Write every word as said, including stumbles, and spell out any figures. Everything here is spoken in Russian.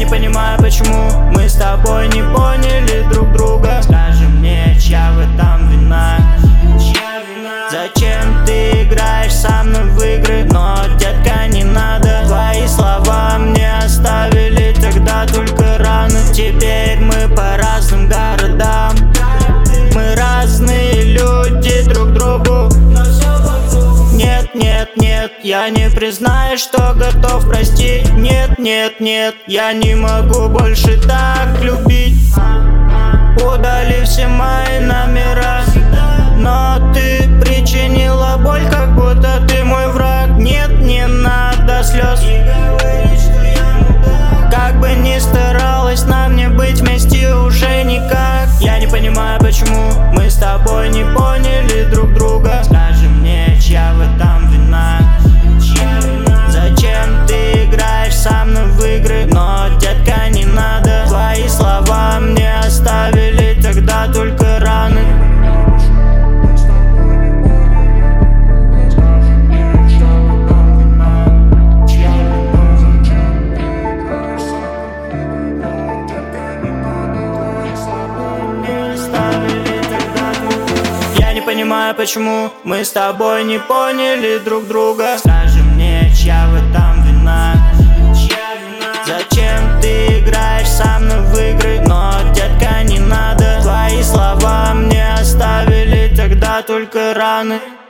не понимаю, почему мы с тобой не поняли друг друга. Скажи мне, чья в этом вина? Зачем ты играешь со мной в игры? Но, детка, не надо. Твои слова мне оставили тогда только раны. Теперь мы по разным городам. Мы разные люди друг другу. Нет, нет, нет, я не признаю, что готов простить. Нет, нет, нет, я не могу больше так любить. Удали все мои номера, но ты причинила боль, как будто ты мой враг. Нет, не надо слез. Как бы ни старалась нам не быть вместе уже никак. Я не понимаю, почему мы с тобой не поняли друг друга. Скажи мне, чья в этом вина? Зачем ты играешь со мной в игры? Но, детка, не надо. Твои слова мне оставили тогда только раны. Понимаю, почему мы с тобой не поняли друг друга. Скажи мне, чья в этом вина? Зачем ты играешь со мной в игры? Но, детка, не надо. Твои слова мне оставили тогда только раны.